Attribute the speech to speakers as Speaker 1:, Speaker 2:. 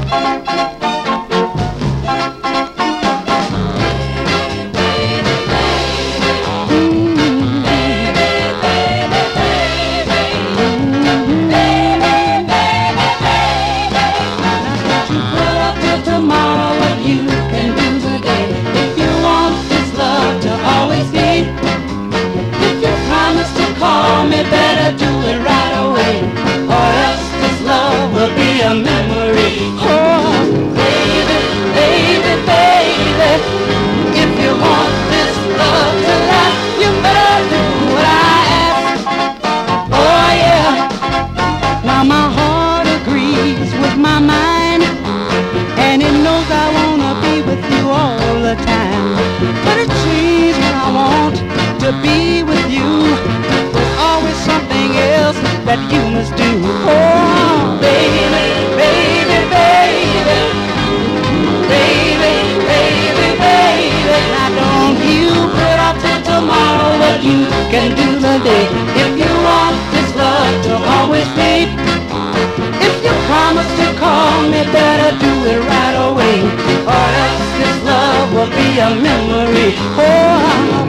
Speaker 1: A memory. Oh, baby, baby, baby, if you want this love to last, you better do what I ask. Oh yeah, now my heart agrees with my mind, and it knows I wanna be with you all the time. But it seems when I want to be with you, there's always something else that you must do. Oh, baby. Tomorrow what you can do today. If you want this love to always be, if you promise to call me, better do it right away, or else this love will be a memory. Oh,